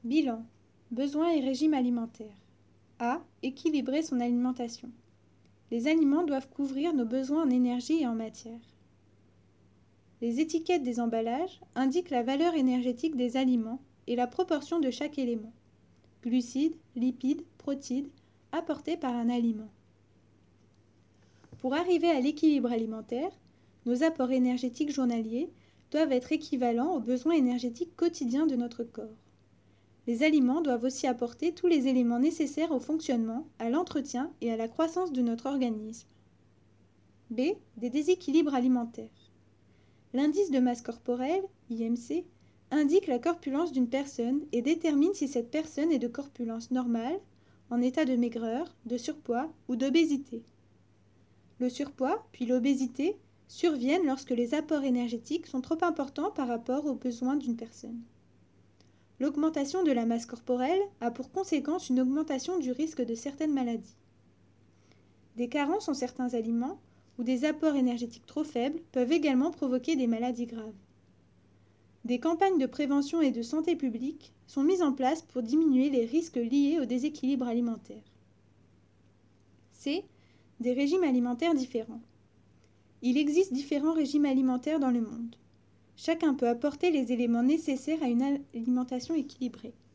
Bilan. Besoins et régime alimentaire. A. Équilibrer son alimentation. Les aliments doivent couvrir nos besoins en énergie et en matière. Les étiquettes des emballages indiquent la valeur énergétique des aliments et la proportion de chaque élément. Glucides, lipides, protides, apportés par un aliment. Pour arriver à l'équilibre alimentaire, nos apports énergétiques journaliers doivent être équivalents aux besoins énergétiques quotidiens de notre corps. Les aliments doivent aussi apporter tous les éléments nécessaires au fonctionnement, à l'entretien et à la croissance de notre organisme. B. Des déséquilibres alimentaires. L'indice de masse corporelle, IMC, indique la corpulence d'une personne et détermine si cette personne est de corpulence normale, en état de maigreur, de surpoids ou d'obésité. Le surpoids, puis l'obésité, surviennent lorsque les apports énergétiques sont trop importants par rapport aux besoins d'une personne. L'augmentation de la masse corporelle a pour conséquence une augmentation du risque de certaines maladies. Des carences en certains aliments ou des apports énergétiques trop faibles peuvent également provoquer des maladies graves. Des campagnes de prévention et de santé publique sont mises en place pour diminuer les risques liés au déséquilibre alimentaire. C. Des régimes alimentaires différents. Il existe différents régimes alimentaires dans le monde. Chacun peut apporter les éléments nécessaires à une alimentation équilibrée.